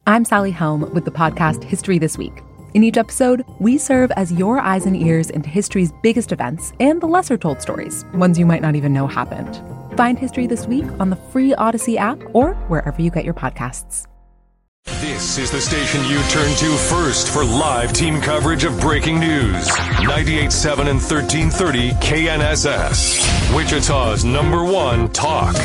I'm Sally Helm with the podcast History This Week. In each episode, we serve as your eyes and ears into history's biggest events and the lesser-told stories, ones you might not even know happened. Find History This Week on the free Odyssey app or wherever you get your podcasts. This is the station you turn to first for live team coverage of breaking news. 98.7 and 1330 KNSS, Wichita's #1 talk.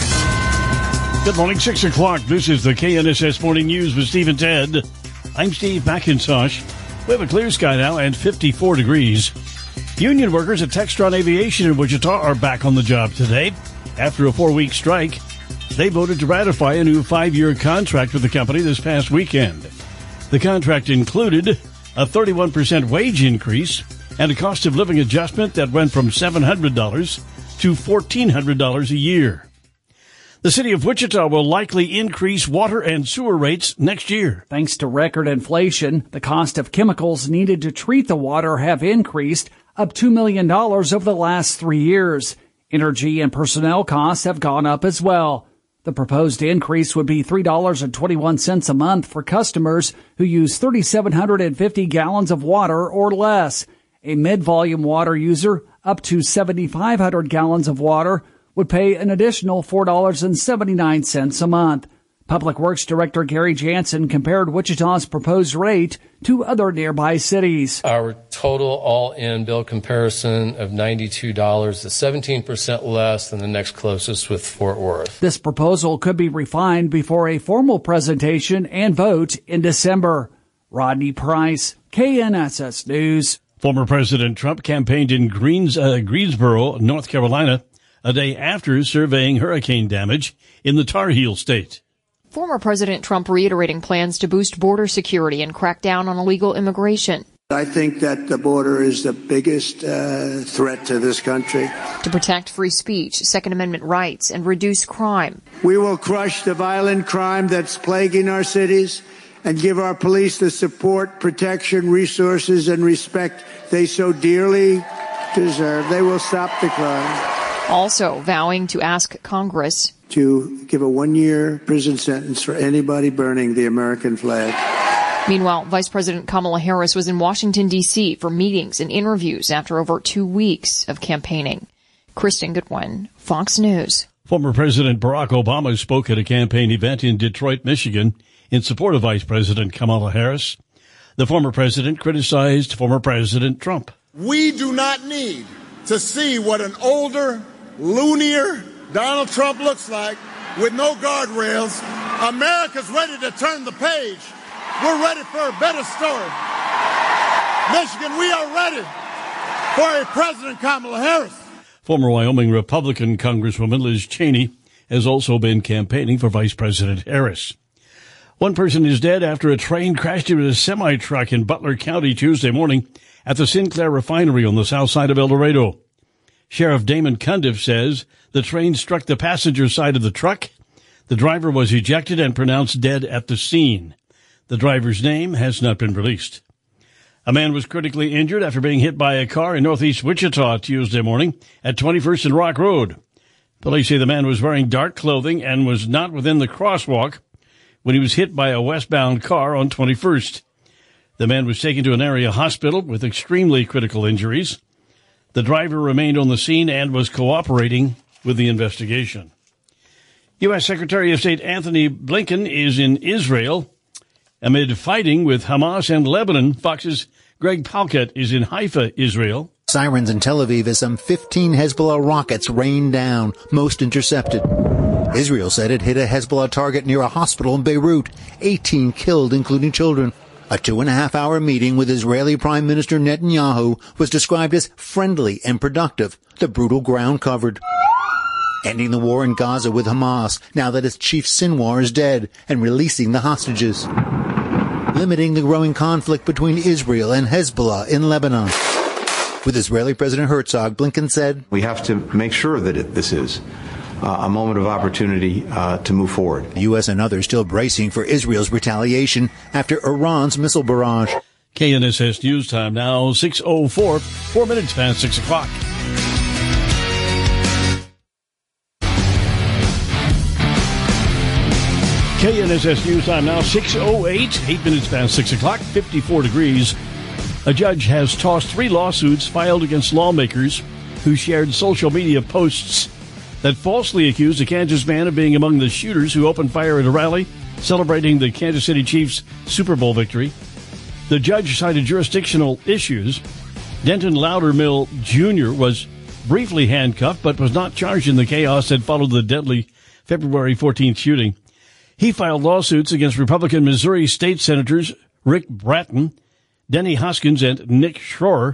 Good morning, 6 o'clock. This is the KNSS Morning News with Steve and Ted. I'm Steve McIntosh. We have a clear sky now and 54 degrees. Union workers at Textron Aviation in Wichita are back on the job today. After a 4-week strike, they voted to ratify a new 5-year contract with the company this past weekend. The contract included a 31% wage increase and a cost of living adjustment that went from $700 to $1,400 a year. The city of Wichita will likely increase water and sewer rates next year. Thanks to record inflation, the cost of chemicals needed to treat the water have increased, up $2 million over the last 3 years. Energy and personnel costs have gone up as well. The proposed increase would be $3.21 a month for customers who use 3,750 gallons of water or less. A mid-volume water user up to 7,500 gallons of water would pay an additional $4.79 a month. Public Works Director Gary Jansen compared Wichita's proposed rate to other nearby cities. Our total all-in bill comparison of $92 is 17% less than the next closest with Fort Worth. This proposal could be refined before a formal presentation and vote in December. Rodney Price, KNSS News. Former President Trump campaigned in Greensboro, North Carolina, a day after surveying hurricane damage in the Tar Heel state. Former President Trump reiterating plans to boost border security and crack down on illegal immigration. I think that the border is the biggest threat to this country. To protect free speech, Second Amendment rights, and reduce crime. We will crush the violent crime that's plaguing our cities and give our police the support, protection, resources, and respect they so dearly deserve. They will stop the crime. Also vowing to ask Congress to give a 1-year prison sentence for anybody burning the American flag. Meanwhile, Vice President Kamala Harris was in Washington, D.C. for meetings and interviews after over 2 weeks of campaigning. Kristen Goodwin, Fox News. Former President Barack Obama spoke at a campaign event in Detroit, Michigan, in support of Vice President Kamala Harris. The former president criticized former President Trump. We do not need to see what an older, loonier Donald Trump looks like with no guardrails. America's ready to turn the page. We're ready for a better story. Michigan, we are ready for a President Kamala Harris. Former Wyoming Republican Congresswoman Liz Cheney has also been campaigning for Vice President Harris. One person is dead after a train crashed into a semi-truck in Butler County Tuesday morning at the Sinclair refinery on the south side of El Dorado. Sheriff Damon Cundiff says the train struck the passenger side of the truck. The driver was ejected and pronounced dead at the scene. The driver's name has not been released. A man was critically injured after being hit by a car in northeast Wichita Tuesday morning at 21st and Rock Road. Police say the man was wearing dark clothing and was not within the crosswalk when he was hit by a westbound car on 21st. The man was taken to an area hospital with extremely critical injuries. The driver remained on the scene and was cooperating with the investigation. U.S. Secretary of State Anthony Blinken is in Israel amid fighting with Hamas and Lebanon. Fox's Greg Palkett is in Haifa, Israel. Sirens in Tel Aviv as some 15 Hezbollah rockets rained down, most intercepted. Israel said it hit a Hezbollah target near a hospital in Beirut. 18 killed, including children. A 2.5-hour meeting with Israeli Prime Minister Netanyahu was described as friendly and productive, the brutal ground covered. Ending the war in Gaza with Hamas, now that its chief Sinwar is dead, and releasing the hostages. Limiting the growing conflict between Israel and Hezbollah in Lebanon. With Israeli President Herzog, Blinken said, "We have to make sure that this is a moment of opportunity to move forward." The U.S. and others still bracing for Israel's retaliation after Iran's missile barrage. KNSS News Time now, 6:04, 4 minutes past 6 o'clock. KNSS KNSS News Time now, 6:08, 8 minutes past 6 o'clock, 54 degrees. A judge has tossed 3 lawsuits filed against lawmakers who shared social media posts that falsely accused a Kansas man of being among the shooters who opened fire at a rally celebrating the Kansas City Chiefs Super Bowl victory. The judge cited jurisdictional issues. Denton Loudermill Jr. was briefly handcuffed but was not charged in the chaos that followed the deadly February 14th shooting. He filed lawsuits against Republican Missouri State Senators Rick Bratton, Denny Hoskins, and Nick Schroer.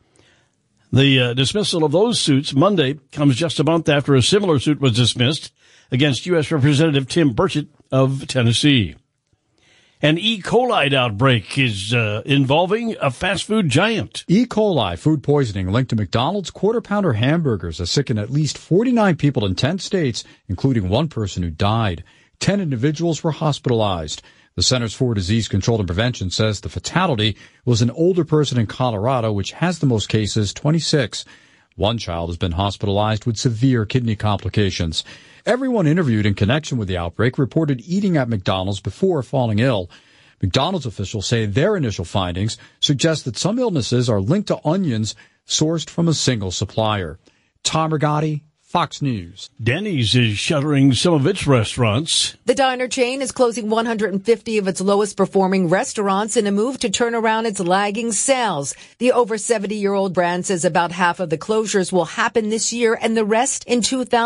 The dismissal of those suits Monday comes just a month after a similar suit was dismissed against U.S. Representative Tim Burchett of Tennessee. An E. coli outbreak is involving a fast food giant. E. coli food poisoning linked to McDonald's quarter-pounder hamburgers has sickened at least 49 people in 10 states, including one person who died. 10 individuals were hospitalized. The Centers for Disease Control and Prevention says the fatality was an older person in Colorado, which has the most cases, 26. One child has been hospitalized with severe kidney complications. Everyone interviewed in connection with the outbreak reported eating at McDonald's before falling ill. McDonald's officials say their initial findings suggest that some illnesses are linked to onions sourced from a single supplier. Tom Rigotti, Fox News. Denny's is shuttering some of its restaurants. The diner chain is closing 150 of its lowest-performing restaurants in a move to turn around its lagging sales. The over 70-year-old brand says about half of the closures will happen this year and the rest in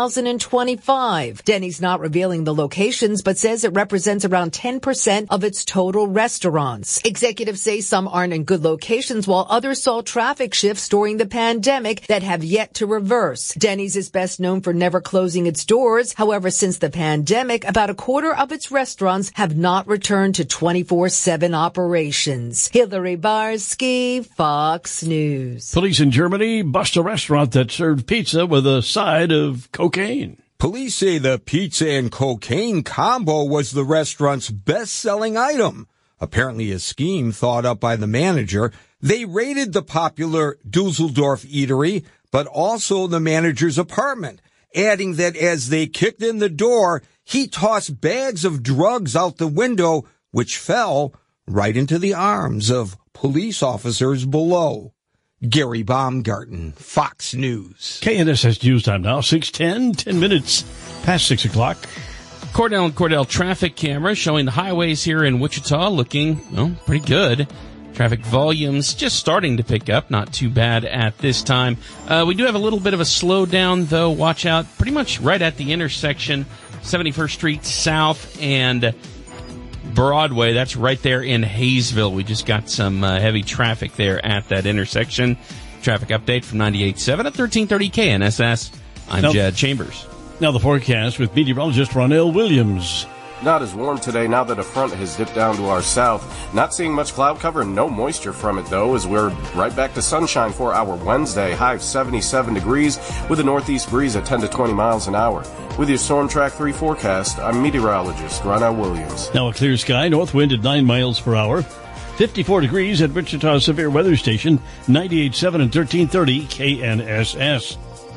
2025. Denny's not revealing the locations, but says it represents around 10% of its total restaurants. Executives say some aren't in good locations, while others saw traffic shifts during the pandemic that have yet to reverse. Denny's is best known for never closing its doors. However, since the pandemic, about a quarter of its restaurants have not returned to 24/7 operations. Hillary Barsky, Fox News. Police in Germany bust a restaurant that served pizza with a side of cocaine. Police say the pizza and cocaine combo was the restaurant's best-selling item. Apparently a scheme thought up by the manager. They raided the popular Dusseldorf eatery, but also the manager's apartment, adding that as they kicked in the door, he tossed bags of drugs out the window, which fell right into the arms of police officers below. Gary Baumgarten, Fox News. KNSS News Time now, 6:10, 10 minutes past 6 o'clock. Cordell and Cordell traffic cameras showing the highways here in Wichita looking, well, pretty good. Traffic volumes just starting to pick up, not too bad at this time. We do have a little bit of a slowdown, though. Watch out, pretty much right at the intersection, 71st Street South and Broadway. That's right there in Hayesville. We just got some heavy traffic there at that intersection. Traffic update from 98.7 at 1330 KNSS. I'm Jed Chambers. Now the forecast with meteorologist Ronell Williams. Not as warm today now that a front has dipped down to our south. Not seeing much cloud cover, no moisture from it though, as we're right back to sunshine for our Wednesday. High of 77 degrees with a northeast breeze at 10 to 20 miles an hour. With your Storm Track 3 forecast, I'm meteorologist Ronell Williams. Now a clear sky, north wind at 9 miles per hour. 54 degrees at Wichita Severe Weather Station, 98.7 and 1330 KNSS.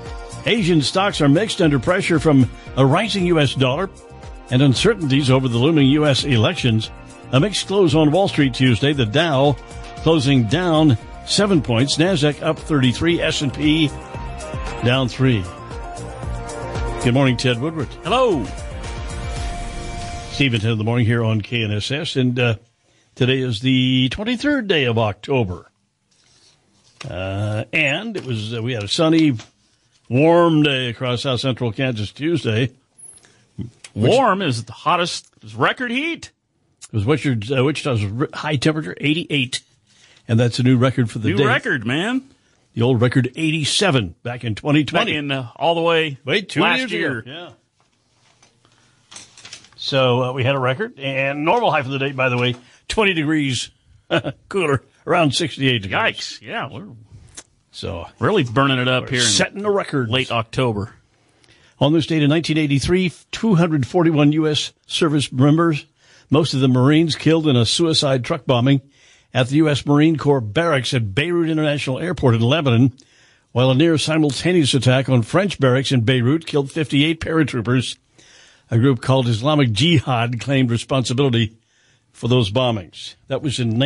Asian stocks are mixed under pressure from a rising U.S. dollar and uncertainties over the looming U.S. elections. A mixed close on Wall Street Tuesday. The Dow closing down 7 points. NASDAQ up 33. S&P down 3. Good morning, Ted Woodward. Hello. Stephen 10 in the morning here on KNSS. And today is the 23rd day of October. And it was we had a sunny, warm day across South Central Kansas Tuesday. Warm is the hottest record heat. It was Wichita's high temperature, 88. And that's a new record for the day. New record, man. The old record, 87, back in 2020. Back in all the way last year. Yeah. So we had a record. And normal high for the day, by the way, 20 degrees cooler, around 68 degrees. Yikes. Yeah, we're so really burning it up here. Setting a record. Late October. On this date in 1983, 241 U.S. service members, most of them Marines, killed in a suicide truck bombing at the U.S. Marine Corps barracks at Beirut International Airport in Lebanon, while a near simultaneous attack on French barracks in Beirut killed 58 paratroopers. A group called Islamic Jihad claimed responsibility for those bombings. That was in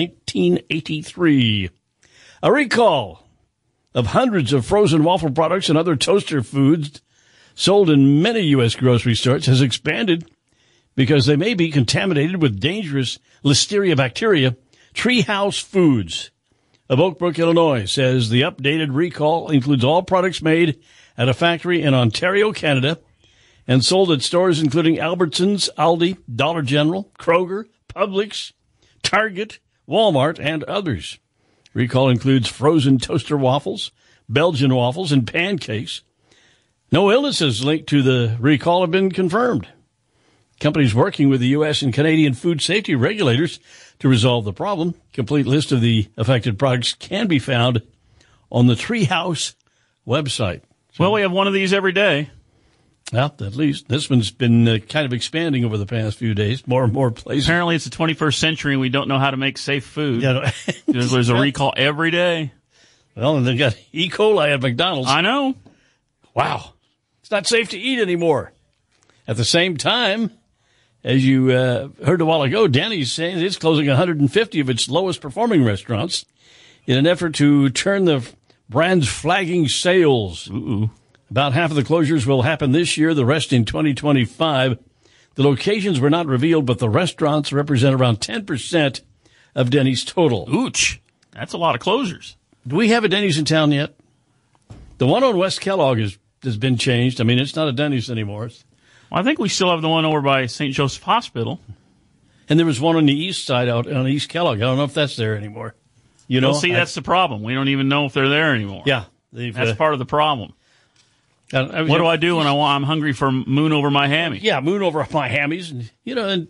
1983. A recall of hundreds of frozen waffle products and other toaster foods sold in many U.S. grocery stores has expanded because they may be contaminated with dangerous Listeria bacteria. Treehouse Foods of Oak Brook, Illinois, says the updated recall includes all products made at a factory in Ontario, Canada, and sold at stores including Albertsons, Aldi, Dollar General, Kroger, Publix, Target, Walmart, and others. Recall includes frozen toaster waffles, Belgian waffles, and pancakes. No illnesses linked to the recall have been confirmed. Companies working with the U.S. and Canadian food safety regulators to resolve the problem. Complete list of the affected products can be found on the Treehouse website. Well, we have one of these every day. Well, at least this one's been kind of expanding over the past few days, more and more places. Apparently it's the 21st century and we don't know how to make safe food. Yeah, there's a recall every day. Well, and they got E. coli at McDonald's. I know. Wow. It's not safe to eat anymore. At the same time, as you heard a while ago, Denny's saying it's closing 150 of its lowest performing restaurants in an effort to turn the brand's flagging sales. Ooh. About half of the closures will happen this year, the rest in 2025. The locations were not revealed, but the restaurants represent around 10% of Denny's total. Ooch. That's a lot of closures. Do we have a Denny's in town yet? The one on West Kellogg has been changed. I mean, it's not a Denny's anymore. Well, I think we still have the one over by St. Joseph Hospital. And there was one on the east side out on East Kellogg. I don't know if that's there anymore. You know, well, see, that's the problem. We don't even know if they're there anymore. Yeah. That's part of the problem. What do I do when I'm hungry for moon over my hammy? Yeah, moon over my hammies. And,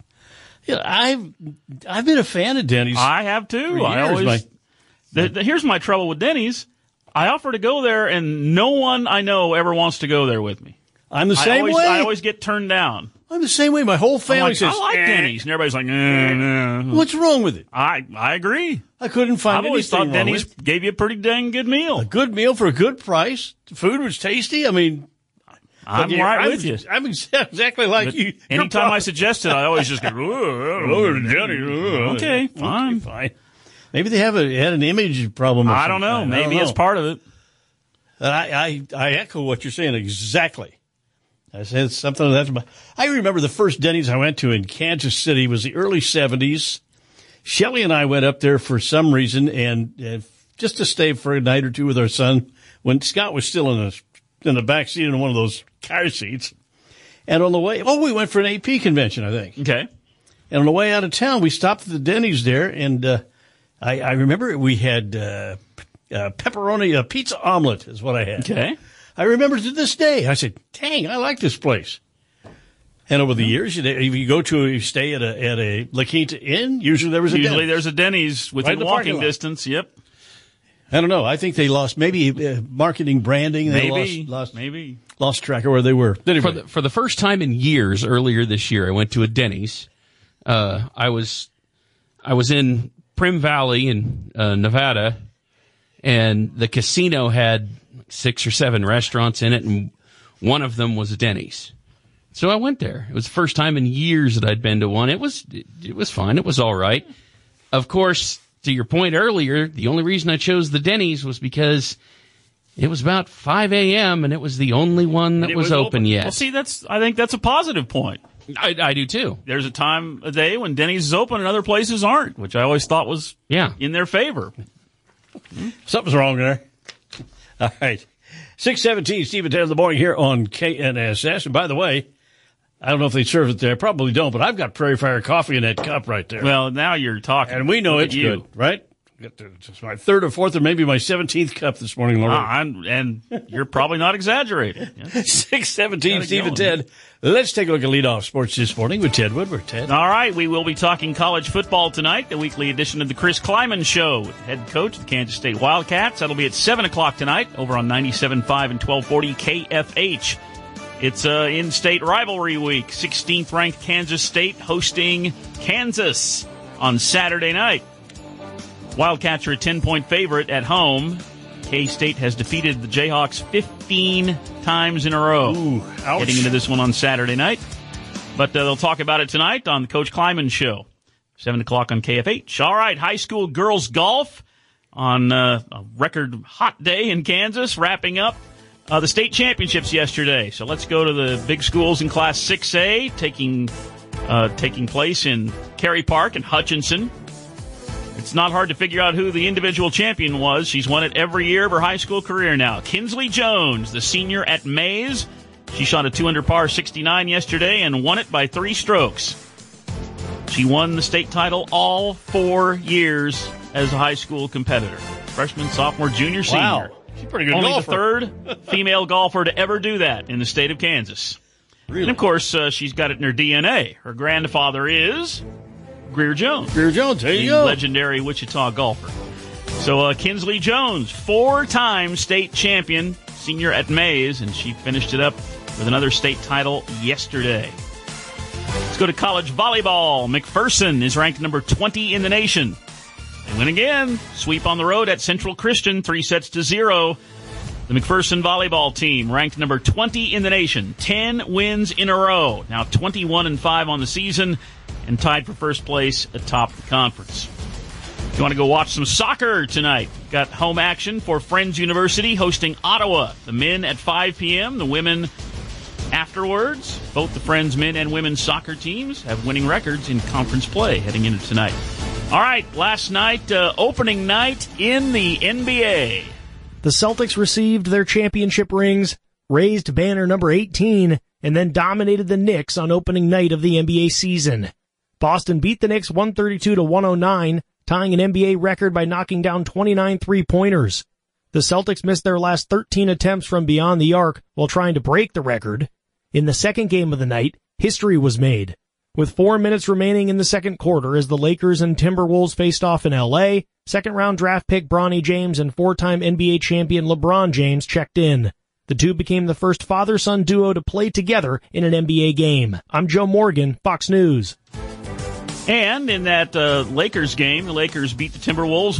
I've been a fan of Denny's. I have too. Here's my trouble with Denny's. I offer to go there, and no one I know ever wants to go there with me. I'm the same way. I always get turned down. I'm the same way. My whole family says, I like Denny's. And everybody's like, no. What's wrong with it? I agree. I couldn't find I've always thought Denny's gave you a pretty dang good meal. A good meal for a good price. The food was tasty. I mean, I'm right with you. I'm exactly like you. Anytime I suggest it, I always just go, Denny's. Okay, fine. Maybe they had an image problem. I don't know. Maybe it's part of it. I echo what you're saying exactly. I said something that's. I remember the first Denny's I went to in Kansas City was the early 70s. Shelley and I went up there for some reason and just to stay for a night or two with our son when Scott was still in the back seat in one of those car seats. And on the way, we went for an AP convention, I think. Okay. And on the way out of town, we stopped at the Denny's there, and I remember we had pepperoni pizza omelet is what I had. Okay. I remember to this day. I said, dang, I like this place. And over the years, if you stay at a La Quinta Inn, usually there was a Denny's. There's a Denny's within walking distance. Yep. I don't know. I think they lost maybe marketing, branding. Maybe. Lost track of where they were. Anyway. For the first time in years, earlier this year, I went to a Denny's. I was in Prim Valley in Nevada, and the casino had 6 or 7 restaurants in it, and one of them was a Denny's. So I went there. It was the first time in years that I'd been to one. It was fine. It was all right. Of course, to your point earlier, the only reason I chose the Denny's was because it was about 5 a.m. and it was the only one that was open yet. Well, see, I think that's a positive point. I do too. There's a time of day when Denny's is open and other places aren't, which I always thought was in their favor. Something's wrong there. All right. 6:17, Steve and Ted in the morning here on KNSS. And by the way, I don't know if they serve it there. Probably don't, but I've got Prairie Fire coffee in that cup right there. Well, now you're talking. And we know it's good, right? It's my 3rd or 4th or maybe my 17th cup this morning, Lorraine. And you're probably not exaggerating. 6:17, Steve and Ted. Let's take a look at Leadoff Sports this morning with Ted Woodward. Ted. All right, we will be talking college football tonight, the weekly edition of the Chris Kleiman Show with head coach of the Kansas State Wildcats. That'll be at 7 o'clock tonight over on 97.5 and 1240 KFH. It's in-state rivalry week. 16th ranked Kansas State hosting Kansas on Saturday night. Wildcats are a 10-point favorite at home. K-State has defeated the Jayhawks 15 times in a row. Ooh, ouch. Heading into this one on Saturday night. But they'll talk about it tonight on the Coach Kleiman Show, 7 o'clock on KFH. All right, high school girls golf on a record hot day in Kansas, wrapping up the state championships yesterday. So let's go to the big schools in Class 6A, taking place in Cary Park and Hutchinson. It's not hard to figure out who the individual champion was. She's won it every year of her high school career now. Kinsley Jones, the senior at Mays. She shot a 2-under par 69 yesterday and won it by 3 strokes. She won the state title all 4 years as a high school competitor. Freshman, sophomore, junior, senior. Wow. She's a pretty good Only golfer. the third female golfer to ever do that in the state of Kansas. Really? And, of course, she's got it in her DNA. Her grandfather is Greer Jones. Greer Jones, there you go. The legendary Wichita golfer. So Kinsley Jones, 4-time state champion, senior at Mays, and she finished it up with another state title yesterday. Let's go to college volleyball. McPherson is ranked number 20 in the nation. They win again. Sweep on the road at Central Christian, 3-0. The McPherson volleyball team ranked number 20 in the nation. 10 wins in a row. Now 21-5 on the season and tied for first place atop the conference. If you want to go watch some soccer tonight, got home action for Friends University hosting Ottawa. The men at 5 p.m., the women afterwards. Both the Friends men and women's soccer teams have winning records in conference play heading into tonight. All right, last night, opening night in the NBA. The Celtics received their championship rings, raised banner number 18, and then dominated the Knicks on opening night of the NBA season. Boston beat the Knicks 132-109, tying an NBA record by knocking down 29 three-pointers. The Celtics missed their last 13 attempts from beyond the arc while trying to break the record. In the second game of the night, history was made. With 4 minutes remaining in the second quarter as the Lakers and Timberwolves faced off in L.A., second-round draft pick Bronny James and 4-time NBA champion LeBron James checked in. The two became the first father-son duo to play together in an NBA game. I'm Joe Morgan, Fox News. And in that Lakers game, the Lakers beat the Timberwolves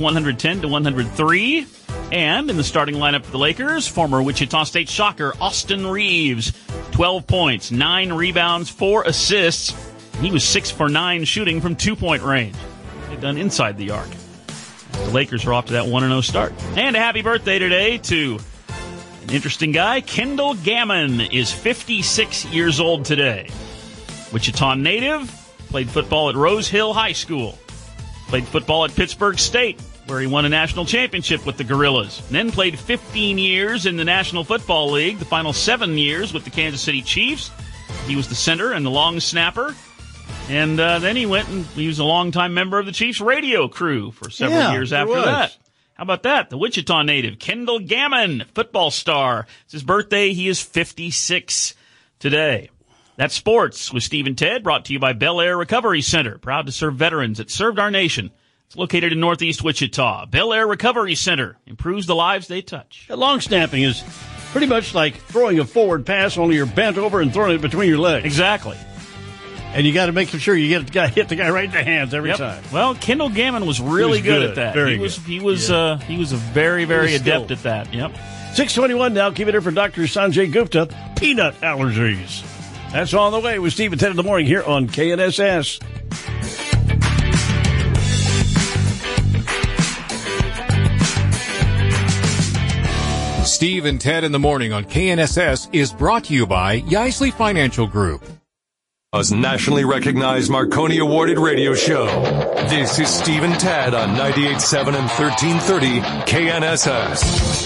110-103. And in the starting lineup for the Lakers, former Wichita State Shocker Austin Reeves, 12 points, 9 rebounds, 4 assists. He was 6 for 9 shooting from 2-point range. They've done inside the arc. The Lakers are off to that 1-0 start. And a happy birthday today to an interesting guy. Kendall Gammon is 56 years old today. Wichita native, played football at Rose Hill High School. Played football at Pittsburgh State, where he won a national championship with the Gorillas. And then played 15 years in the National Football League, the final 7 years with the Kansas City Chiefs. He was the center and the long snapper. And then he went and he was a longtime member of the Chiefs radio crew for several years after that. How about that? The Wichita native, Kendall Gammon, football star. It's his birthday. He is 56 today. That's sports with Steve and Ted, brought to you by Bel Air Recovery Center. Proud to serve veterans that served our nation. It's located in northeast Wichita. Bel Air Recovery Center improves the lives they touch. Long snapping is pretty much like throwing a forward pass, only you're bent over and throwing it between your legs. Exactly. And you got to make sure you hit the guy right in the hands every time. Well, Kendall Gammon was really good at that. Very good. He was a very adept at that. Yep. 6:21 now. Keep it here for Dr. Sanjay Gupta. Peanut allergies. That's on the way with Steve and Ted in the morning here on KNSS. Steve and Ted in the morning on KNSS is brought to you by Yaisley Financial Group. Nationally recognized Marconi awarded radio show. This is Steve and Ted on 98.7 and 1330 KNSS.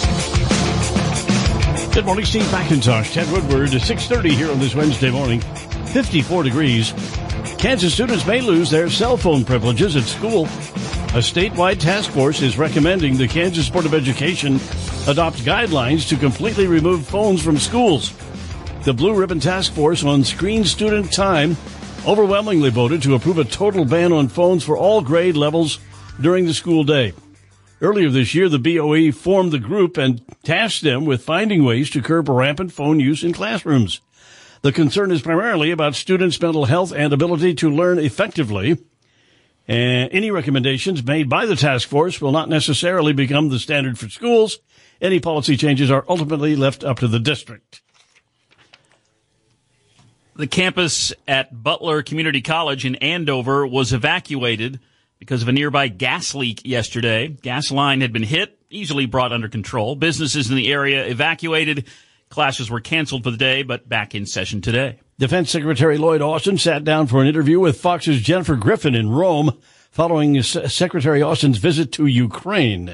Good morning, Steve McIntosh, Ted Woodward, 6:30 here on this Wednesday morning. 54 degrees. Kansas students may lose their cell phone privileges at school. A statewide task force is recommending the Kansas Board of Education adopt guidelines to completely remove phones from schools. The Blue Ribbon Task Force on Screen Student Time overwhelmingly voted to approve a total ban on phones for all grade levels during the school day. Earlier this year, the BOE formed the group and tasked them with finding ways to curb rampant phone use in classrooms. The concern is primarily about students' mental health and ability to learn effectively. And any recommendations made by the task force will not necessarily become the standard for schools. Any policy changes are ultimately left up to the district. The campus at Butler Community College in Andover was evacuated because of a nearby gas leak yesterday. Gas line had been hit, easily brought under control. Businesses in the area evacuated. Classes were canceled for the day, but back in session today. Defense Secretary Lloyd Austin sat down for an interview with Fox's Jennifer Griffin in Rome following Secretary Austin's visit to Ukraine.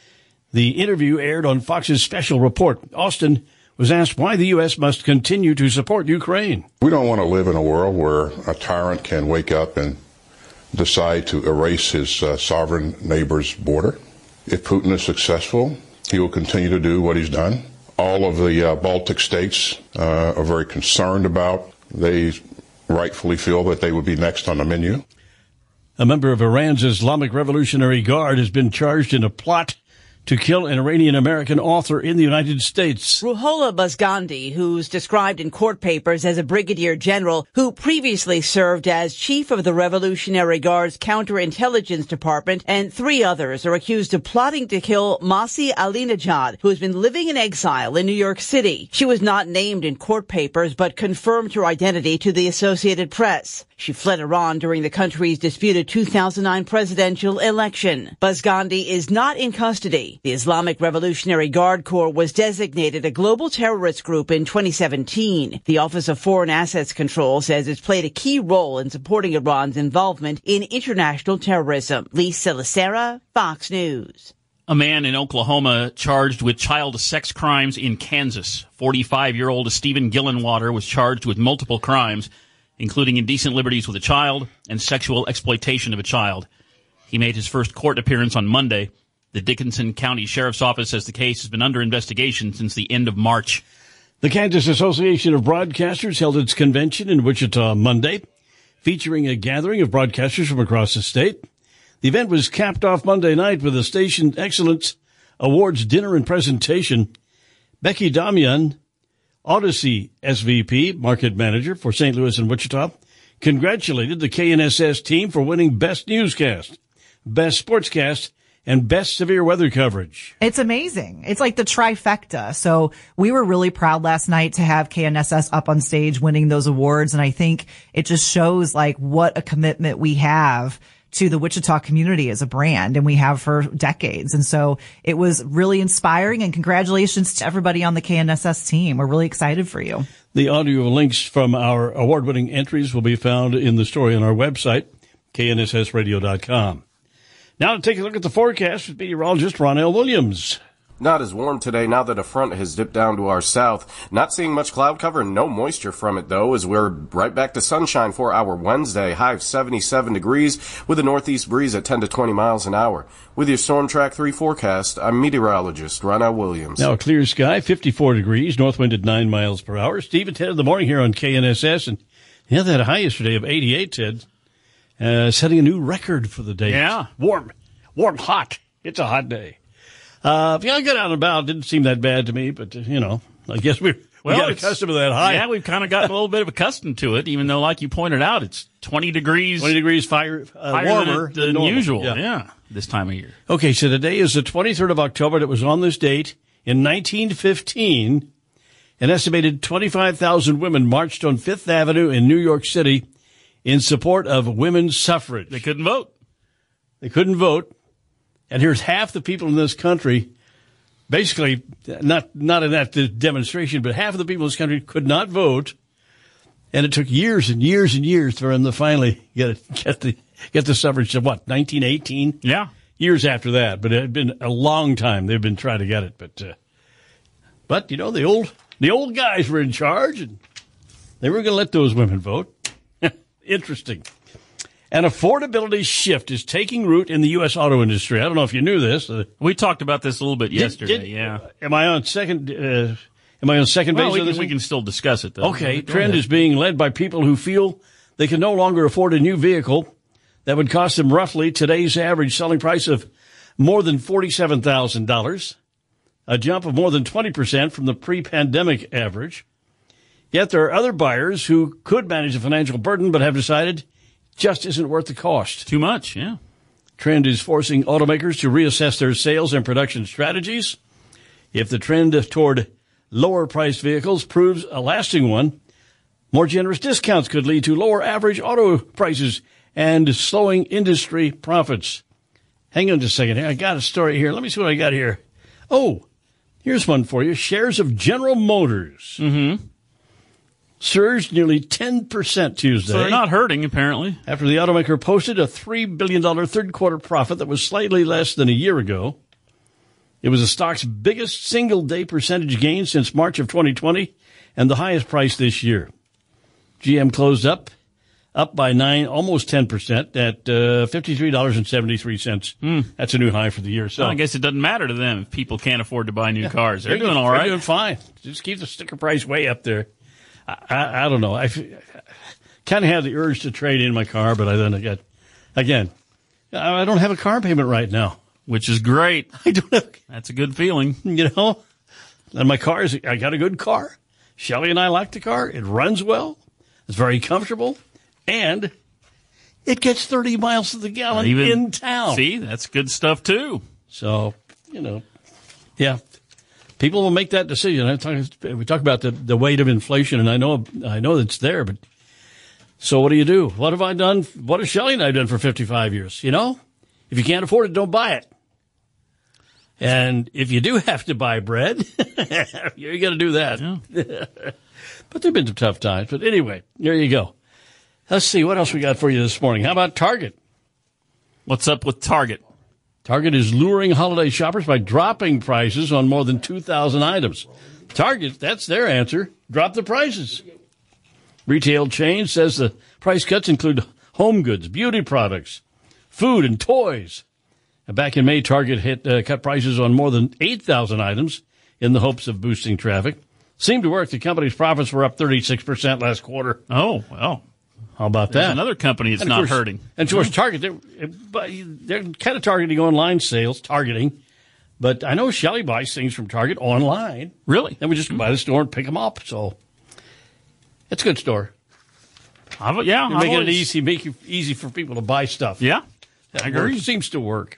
The interview aired on Fox's Special Report. Austin was asked why the U.S. must continue to support Ukraine. We don't want to live in a world where a tyrant can wake up and decide to erase his sovereign neighbor's border. If Putin is successful, he will continue to do what he's done. All of the Baltic states are very concerned about. They rightfully feel that they would be next on the menu. A member of Iran's Islamic Revolutionary Guard has been charged in a plot to kill an Iranian-American author in the United States. Ruhollah Bazgandi, who's described in court papers as a brigadier general who previously served as chief of the Revolutionary Guard's counterintelligence department, and 3 others are accused of plotting to kill Masih Alinejad, who has been living in exile in New York City. She was not named in court papers, but confirmed her identity to the Associated Press. She fled Iran during the country's disputed 2009 presidential election. Bazgandi is not in custody. The Islamic Revolutionary Guard Corps was designated a global terrorist group in 2017. The Office of Foreign Assets Control says it's played a key role in supporting Iran's involvement in international terrorism. Lisa Lacera, Fox News. A man in Oklahoma charged with child sex crimes in Kansas. 45-year-old Stephen Gillenwater was charged with multiple crimes, including indecent liberties with a child and sexual exploitation of a child. He made his first court appearance on Monday. The Dickinson County Sheriff's Office says the case has been under investigation since the end of March. The Kansas Association of Broadcasters held its convention in Wichita Monday, featuring a gathering of broadcasters from across the state. The event was capped off Monday night with a Station Excellence Awards dinner and presentation. Becky Damian, Odyssey SVP, market manager for St. Louis and Wichita, congratulated the KNSS team for winning Best Newscast, Best Sportscast, and Best Severe Weather Coverage. It's amazing. It's like the trifecta. So we were really proud last night to have KNSS up on stage winning those awards. And I think it just shows like what a commitment we have to the Wichita community as a brand, and we have for decades. And so it was really inspiring, and congratulations to everybody on the KNSS team. We're really excited for you. The audio links from our award-winning entries will be found in the story on our website, knssradio.com. Now to take a look at the forecast with meteorologist Ronell Williams. Not as warm today now that a front has dipped down to our south. Not seeing much cloud cover, no moisture from it though, as we're right back to sunshine for our Wednesday. High of 77 degrees with a northeast breeze at 10 to 20 miles an hour. With your Storm Track 3 forecast, I'm meteorologist Ronell Williams. Now a clear sky, 54 degrees, north wind at 9 miles per hour. Steve at 10 in the morning here on KNSS, and you had that high yesterday of 88, Ted, setting a new record for the day. Yeah. Warm, hot. It's a hot day. If you got out and about, it didn't seem that bad to me, but, I guess we got accustomed to that high. Yeah, we've kind of gotten a little bit of accustomed to it, even though, like you pointed out, it's 20 degrees. 20 degrees higher warmer than usual. Yeah, this time of year. Okay, so today is the 23rd of October. It was on this date in 1915. An estimated 25,000 women marched on Fifth Avenue in New York City in support of women's suffrage. They couldn't vote. And here's half the people in this country, basically, not in that demonstration, but half of the people in this country could not vote. And it took years and years and years for them to finally get the suffrage to 1918? Yeah. Years after that. But it had been a long time they've been trying to get it. But the old guys were in charge, and they were going to let those women vote. Interesting. An affordability shift is taking root in the U.S. auto industry. I don't know if you knew this. We talked about this a little bit yesterday. Yeah. Am I on second base? We can still discuss it, though. Okay. Trend is being led by people who feel they can no longer afford a new vehicle that would cost them roughly today's average selling price of more than $47,000, a jump of more than 20% from the pre-pandemic average. Yet there are other buyers who could manage the financial burden but have decided just isn't worth the cost. Too much, yeah. Trend is forcing automakers to reassess their sales and production strategies. If the trend toward lower-priced vehicles proves a lasting one, More generous discounts could lead to lower average auto prices and slowing industry profits. Hang on just a second here. I got a story here. Let me see what I got here. Oh, here's one for you. Shares of General Motors surged nearly 10% Tuesday. So they're not hurting, apparently. After the automaker posted a $3 billion third-quarter profit that was slightly less than a year ago. It was the stock's biggest single-day percentage gain since March of 2020 and the highest price this year. GM closed up by almost 10% at $53.73. That's a new high for the year. So well, I guess it doesn't matter to them if people can't afford to buy new cars. They're doing all right. They're doing fine. Just keep the sticker price way up there. I don't know. I kind of have the urge to trade in my car, but I don't have a car payment right now. Which is great. I don't have. That's a good feeling. You know? And my car I got a good car. Shelley and I like the car. It runs well. It's very comfortable. And it gets 30 miles to the gallon in town. See, that's good stuff, too. So, yeah. People will make that decision. We talk about the weight of inflation, and I know it's there, but so what do you do? What have I done? What has Shelley and I done for 55 years? If you can't afford it, don't buy it. And if you do have to buy bread, you got to do that. Yeah. But there have been some tough times. But anyway, there you go. Let's see what else we got for you this morning. How about Target? What's up with Target? Target is luring holiday shoppers by dropping prices on more than 2,000 items. Target, that's their answer. Drop the prices. Retail chain says the price cuts include home goods, beauty products, food, and toys. Back in May, Target cut prices on more than 8,000 items in the hopes of boosting traffic. Seemed to work. The company's profits were up 36% last quarter. Oh, well. How about There's that? Another company that's not hurting. And of course, Target, they're kind of targeting online sales, But I know Shelley buys things from Target online. Really? Then we just go by the store and pick them up. So it's a good store. Make it easy for people to buy stuff. Yeah, I agree. It seems to work.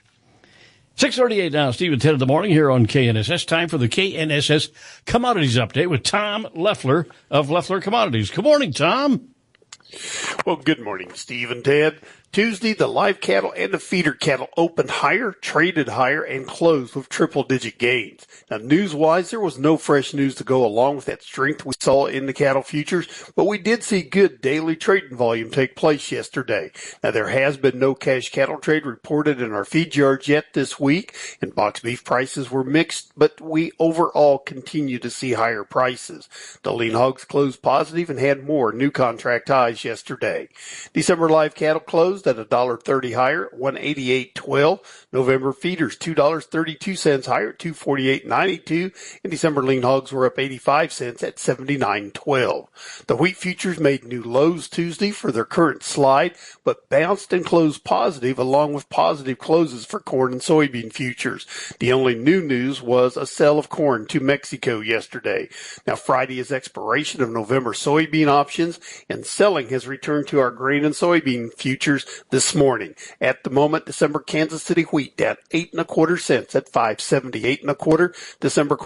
6:38 now, Steve and 10 in the morning here on KNSS. Time for the KNSS Commodities Update with Tom Leffler of Leffler Commodities. Good morning, Tom. Well, good morning, Steve and Ted. Tuesday, the live cattle and the feeder cattle opened higher, traded higher, and closed with triple-digit gains. Now, news-wise, there was no fresh news to go along with that strength we saw in the cattle futures, but we did see good daily trading volume take place yesterday. Now, there has been no cash cattle trade reported in our feed yards yet this week, and box beef prices were mixed, but we overall continue to see higher prices. The lean hogs closed positive and had more new contract highs yesterday. December live cattle closed at $1.30 higher, $188.12. November feeders $2.32 higher, $248.92. And December lean hogs were up 85 cents at $79.12. The wheat futures made new lows Tuesday for their current slide, but bounced and closed positive along with positive closes for corn and soybean futures. The only new news was a sale of corn to Mexico yesterday. Now Friday is expiration of November soybean options, and selling has returned to our grain and soybean futures this morning. At the moment, December Kansas City wheat down 8 1/4 cents at $5.78 1/4. December.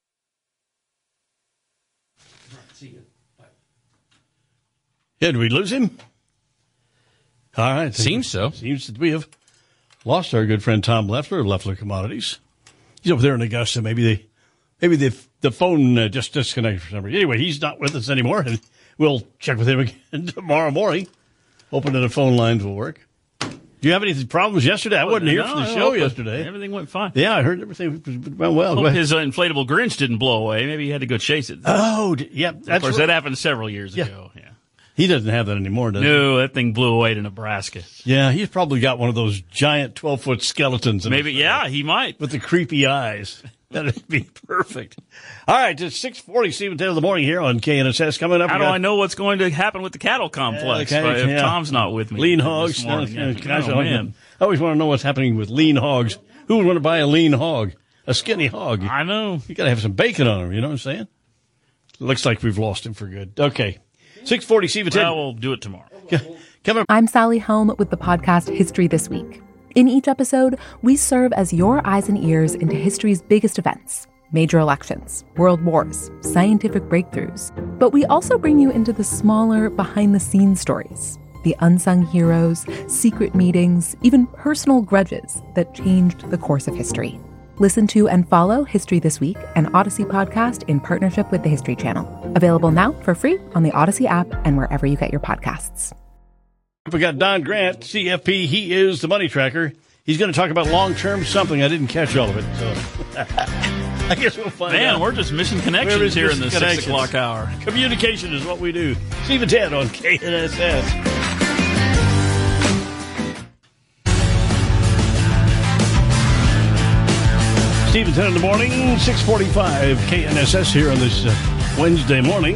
Did we lose him? All right. Seems so. Seems that we have lost our good friend Tom Leffler of Leffler Commodities. He's over there in Augusta. Maybe the phone just disconnected for some reason. Anyway, he's not with us anymore, and we'll check with him again tomorrow morning. Hoping that the phone lines will work. Do you have any problems yesterday? I wasn't here for the show yesterday. Everything went fine. Yeah, I heard everything went well. Hope his inflatable Grinch didn't blow away. Maybe he had to go chase it. Oh, yeah. Of course, that happened several years ago. Yeah. He doesn't have that anymore, does he? No, that thing blew away to Nebraska. Yeah, he's probably got one of those giant 12-foot skeletons. Maybe, yeah, he might. With the creepy eyes. That'd be perfect. All right, it's 6:40, Steve and 10 in the morning here on KNSS. Coming up. How do I know what's going to happen with the cattle complex if Tom's not with me? Lean hogs. Man. I always want to know what's happening with lean hogs. Who would want to buy a lean hog? A skinny hog. I know. You got to have some bacon on him, you know what I'm saying? Looks like we've lost him for good. Okay. 6:40, Steve and 10. Well, we'll do it tomorrow. Come on. I'm Sally Home with the podcast History This Week. In each episode, we serve as your eyes and ears into history's biggest events. major elections, world wars, scientific breakthroughs. But we also bring you into the smaller, behind-the-scenes stories, the unsung heroes, secret meetings, even personal grudges that changed the course of history. Listen to and follow History This Week, an Odyssey podcast in partnership with the History Channel. Available now for free on the Odyssey app and wherever you get your podcasts. We got Don Grant, CFP. He is the money tracker. He's going to talk about long-term something. I didn't catch all of it, so I guess we'll find out. Man, we're just missing connections here in the 6 o'clock hour. Communication is what we do. Steve and Ted on KNSS. Steve and Ted in the morning, 6:45 KNSS here on this Wednesday morning.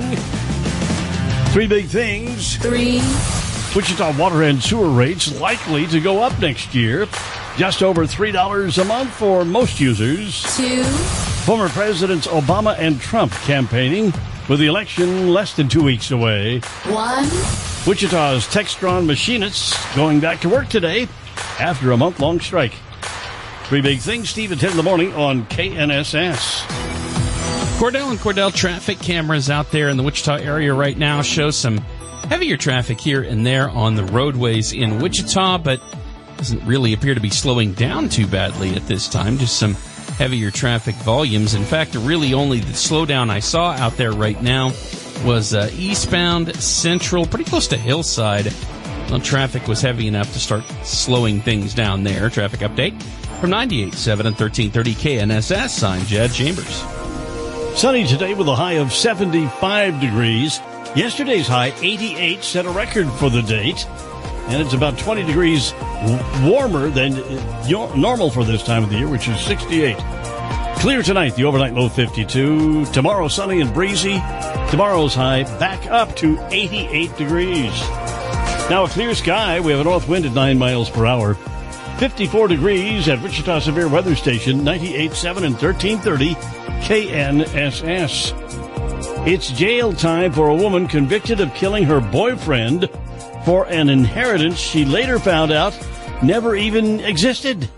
Three big things. Wichita water and sewer rates likely to go up next year. Just over $3 a month for most users. 2. Former Presidents Obama and Trump campaigning with the election less than 2 weeks away. 1. Wichita's Textron machinists going back to work today after a month-long strike. Three big things, Steve and 10 in the morning on KNSS. Cordell and Cordell traffic cameras out there in the Wichita area right now show some heavier traffic here and there on the roadways in Wichita, but doesn't really appear to be slowing down too badly at this time. Just some heavier traffic volumes. In fact, really only the slowdown I saw out there right now was eastbound Central, pretty close to Hillside. Well, traffic was heavy enough to start slowing things down there. Traffic update from 98.7 and 1330 KNSS. I'm Jed Chambers. Sunny today with a high of 75 degrees. Yesterday's high, 88, set a record for the date. And it's about 20 degrees warmer than normal for this time of the year, which is 68. Clear tonight, the overnight low 52. Tomorrow sunny and breezy. Tomorrow's high back up to 88 degrees. Now a clear sky. We have a north wind at 9 miles per hour. 54 degrees at Wichita Severe Weather Station, 98.7 and 1330 KNSS. It's jail time for a woman convicted of killing her boyfriend for an inheritance she later found out never even existed.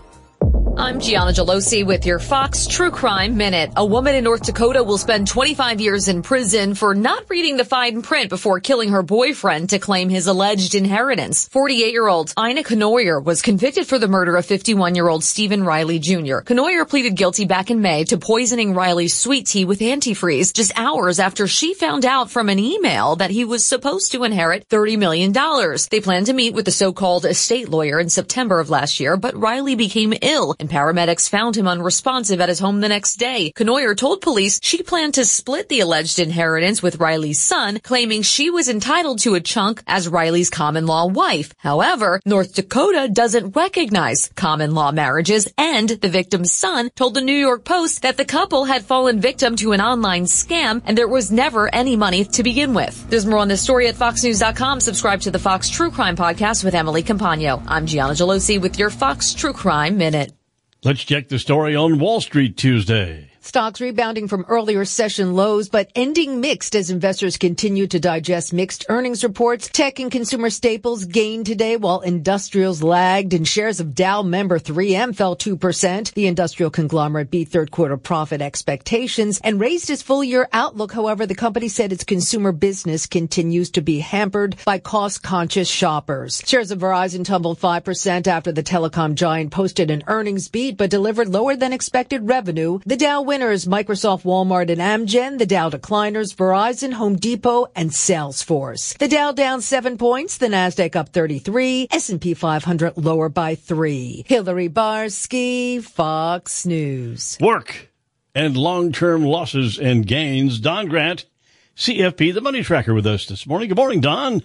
I'm Gianna Gelosi with your Fox True Crime Minute. A woman in North Dakota will spend 25 years in prison for not reading the fine print before killing her boyfriend to claim his alleged inheritance. 48-year-old Ina Knoyer was convicted for the murder of 51-year-old Stephen Riley Jr. Knoyer pleaded guilty back in May to poisoning Riley's sweet tea with antifreeze just hours after she found out from an email that he was supposed to inherit $30 million. They planned to meet with the so-called estate lawyer in September of last year, but Riley became ill and paramedics found him unresponsive at his home the next day. Knoyer told police she planned to split the alleged inheritance with Riley's son, claiming she was entitled to a chunk as Riley's common-law wife. However, North Dakota doesn't recognize common-law marriages, and the victim's son told the New York Post that the couple had fallen victim to an online scam and there was never any money to begin with. There's more on this story at foxnews.com. Subscribe to the Fox True Crime Podcast with Emily Campagno. I'm Gianna Gelosi with your Fox True Crime Minute. Let's check the story on Wall Street Tuesday. Stocks rebounding from earlier session lows, but ending mixed as investors continue to digest mixed earnings reports. Tech and consumer staples gained today while industrials lagged, and shares of Dow member 3M fell 2%. The industrial conglomerate beat third quarter profit expectations and raised its full year outlook. However, the company said its consumer business continues to be hampered by cost conscious shoppers. Shares of Verizon tumbled 5% after the telecom giant posted an earnings beat but delivered lower than expected revenue. The Dow winners, Microsoft, Walmart, and Amgen. The Dow decliners, Verizon, Home Depot, and Salesforce. The Dow down 7 points. The Nasdaq up 33. S&P 500 lower by 3. Hillary Barsky, Fox News. Work and long-term losses and gains. Don Grant, CFP, the money tracker, with us this morning. Good morning, Don.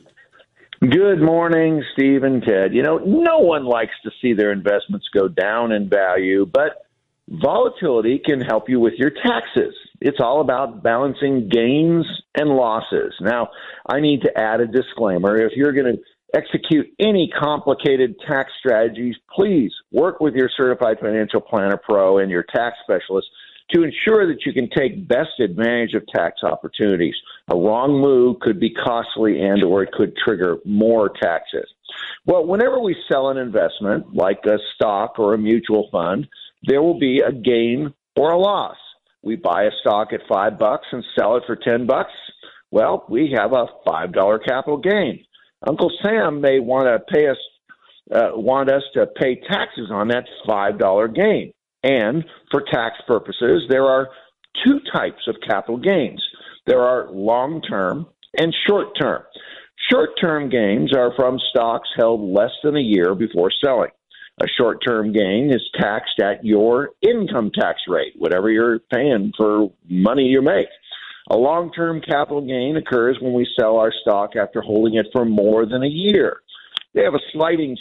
Good morning, Steve and Ted. You know, no one likes to see their investments go down in value, but volatility can help you with your taxes. It's all about balancing gains and losses. Now, I need to add a disclaimer. If you're going to execute any complicated tax strategies, please work with your certified financial planner pro and your tax specialist to ensure that you can take best advantage of tax opportunities. A wrong move could be costly and or it could trigger more taxes. Well, whenever we sell an investment, like a stock or a mutual fund, there will be a gain or a loss. we buy a stock at $5 and sell it for $10, well, we have a $5 capital gain. Uncle Sam may want us to pay taxes on that $5 gain. And for tax purposes, there are two types of capital gains. There are long-term and short-term. Short-term gains are from stocks held less than a year before selling. A short-term gain is taxed at your income tax rate, whatever you're paying for money you make. A long-term capital gain occurs when we sell our stock after holding it for more than a year. They have a sliding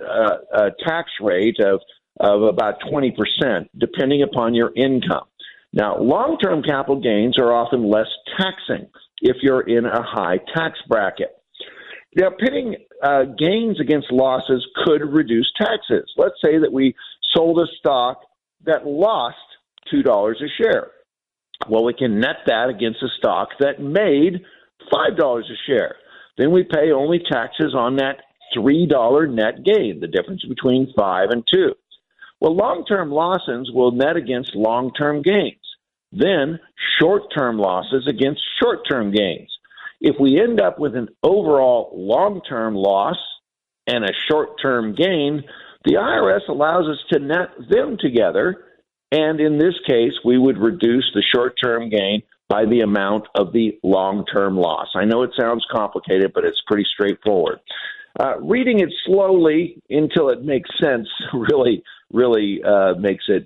tax rate of about 20%, depending upon your income. Now, long-term capital gains are often less taxing if you're in a high tax bracket. Now, pitting gains against losses could reduce taxes. Let's say that we sold a stock that lost $2 a share. Well, we can net that against a stock that made $5 a share. Then we pay only taxes on that $3 net gain, the difference between 5 and 2. Well, long-term losses will net against long-term gains. Then short-term losses against short-term gains. If we end up with an overall long-term loss and a short-term gain, the IRS allows us to net them together, and in this case, we would reduce the short-term gain by the amount of the long-term loss. I know it sounds complicated, but it's pretty straightforward. Reading it slowly until it makes sense really makes it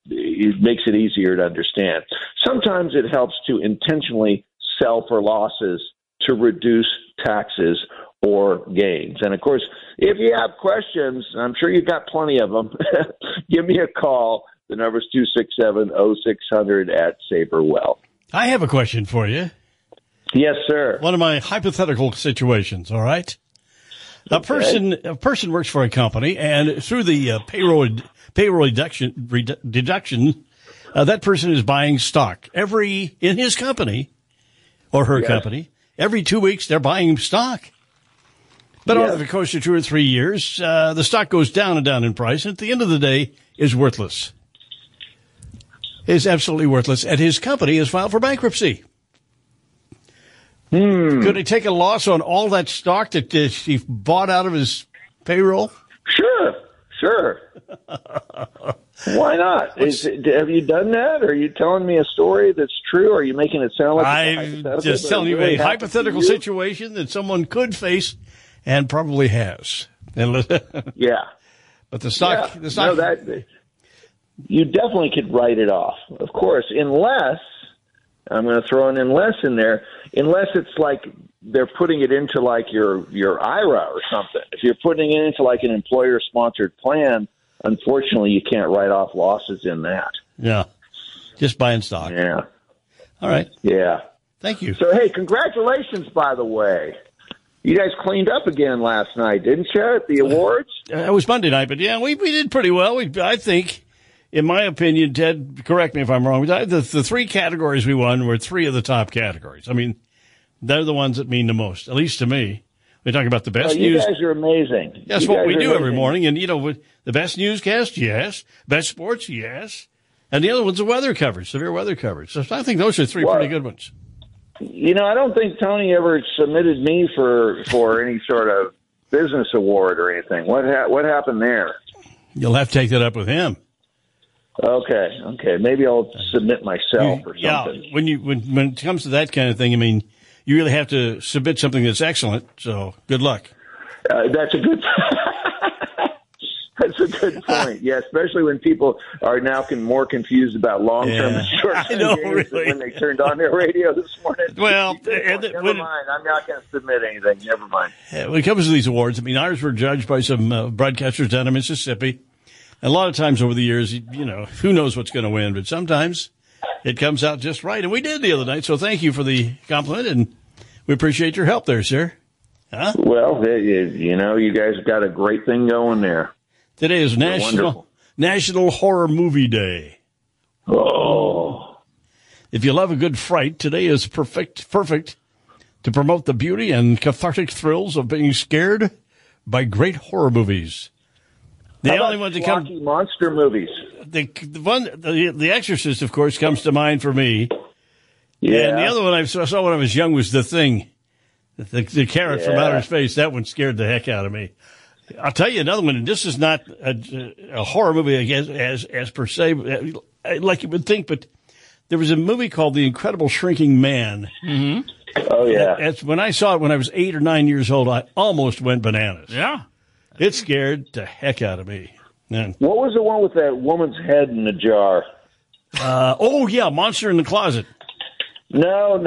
easier to understand. Sometimes it helps to intentionally sell for losses to reduce taxes or gains. And of course, if you have questions, I'm sure you've got plenty of them, give me a call. The number's 267-0600 at Saber Wealth. I have a question for you. Yes, sir. One of my hypothetical situations, all right? A person works for a company, and through the payroll deduction, that person is buying stock in his company or her company. Every 2 weeks, they're buying stock. But over the course of 2 or 3 years, the stock goes down and down in price, and at the end of the day, is worthless. Is absolutely worthless, and his company is filed for bankruptcy. Could he take a loss on all that stock that he bought out of his payroll? Sure. Why not? Have you done that? Are you telling me a story that's true? Or are you making it sound like I'm just telling you a hypothetical situation that someone could face and probably has. Yeah. But the stock. You definitely could write it off, of course, unless I'm going to throw an unless in there. Unless it's like they're putting it into like your IRA or something. If you're putting it into like an employer-sponsored plan, unfortunately, you can't write off losses in that. Yeah, just buying stock. Yeah. All right. Yeah. Thank you. So, hey, congratulations, by the way. You guys cleaned up again last night, didn't you, at the awards? It was Monday night, but yeah, we did pretty well. I think, in my opinion, Ted, correct me if I'm wrong, the three categories we won were three of the top categories. I mean, they're the ones that mean the most, at least to me. We're talking about the best news. You guys are amazing. That's what we do every morning. And, the best newscast, yes. Best sports, yes. And the other one's the weather coverage, severe weather coverage. So I think those are three pretty good ones. I don't think Tony ever submitted me for any sort of business award or anything. What happened there? You'll have to take that up with him. Okay. Maybe I'll submit myself or something. Yeah, when it comes to that kind of thing, I mean, you really have to submit something that's excellent. So good luck. That's a good. That's a good point. Yeah, especially when people are now more confused about long-term and short-term games than when they turned on their radio this morning. Well, never mind. I'm not going to submit anything. Never mind. When it comes to these awards, I mean, ours were judged by some broadcasters down in Mississippi. And a lot of times over the years, who knows what's going to win, but sometimes it comes out just right. And we did the other night, so thank you for the compliment, and we appreciate your help there, sir. Huh? Well, you guys have got a great thing going there. Today is National Horror Movie Day. Oh. If you love a good fright, today is perfect to promote the beauty and cathartic thrills of being scared by great horror movies. The only ones that come monster movies. The Exorcist, of course, comes to mind for me. Yeah. And the other one I saw when I was young was The Thing. The carrot from outer space. That one scared the heck out of me. I'll tell you another one, and this is not a horror movie, I guess, as per se, like you would think, but there was a movie called The Incredible Shrinking Man. Mm-hmm. Oh, yeah. When I saw it when I was 8 or 9 years old, I almost went bananas. Yeah. It scared the heck out of me. Man. What was the one with that woman's head in the jar? Monster in the Closet. No.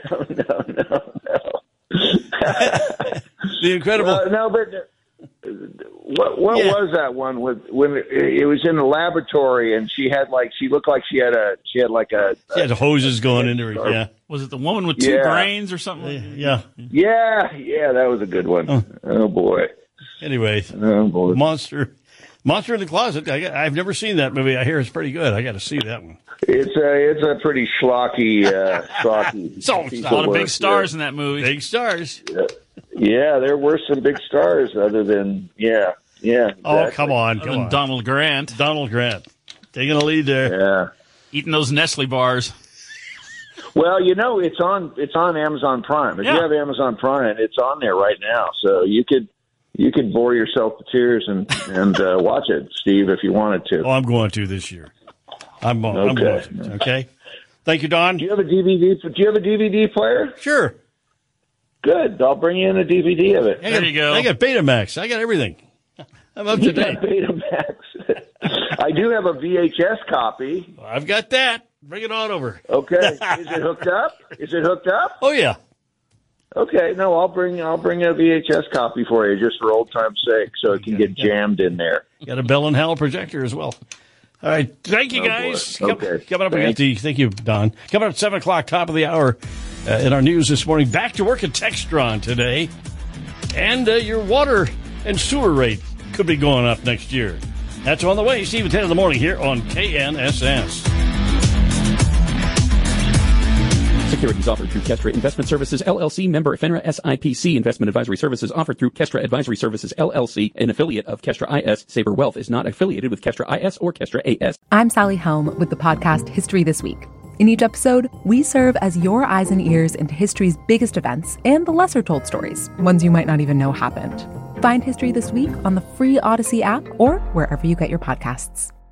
The Incredible. But what was that one when it was in the laboratory and she looked like she had hoses going into her. Yeah. Was it the woman with two brains or something? Yeah, that was a good one. Oh boy. Anyway, Monster in the Closet. I've never seen that movie. I hear it's pretty good. I got to see that one. It's a pretty schlocky. A lot of big stars in that movie. Big stars. Yeah, there were some big stars other than Exactly. Oh, come on. Donald Grant. Taking a lead there. Yeah. Eating those Nestle bars. Well, it's on Amazon Prime. If you have Amazon Prime, it's on there right now. So you could bore yourself to tears and watch it, Steve, if you wanted to. Oh, I'm going to this year. I'm going to. Okay. Thank you, Don. Do you have a DVD player? Sure. Good. I'll bring you in a DVD of it. There you go. I got Betamax. I got everything. I'm up to date. Betamax. I do have a VHS copy. I've got that. Bring it on over. Okay. Is it hooked up? Oh, yeah. Okay. No, I'll bring a VHS copy for you just for old time's sake so it can get jammed in there. Got a Bell and Howell projector as well. All right. Thank you, guys. Okay. Coming up, thank you, Don. Coming up at 7 o'clock, top of the hour, in our news this morning. Back to work at Textron today. And your water and sewer rate could be going up next year. That's on the way. Steve at 10 in the morning here on KNSS. Securities offered through Kestra Investment Services, LLC, member FINRA SIPC. Investment advisory services offered through Kestra Advisory Services, LLC, an affiliate of Kestra IS. Saber Wealth is not affiliated with Kestra IS or Kestra AS. I'm Sally Helm with the podcast History This Week. In each episode, we serve as your eyes and ears into history's biggest events and the lesser-told stories, ones you might not even know happened. Find History This Week on the free Odyssey app or wherever you get your podcasts.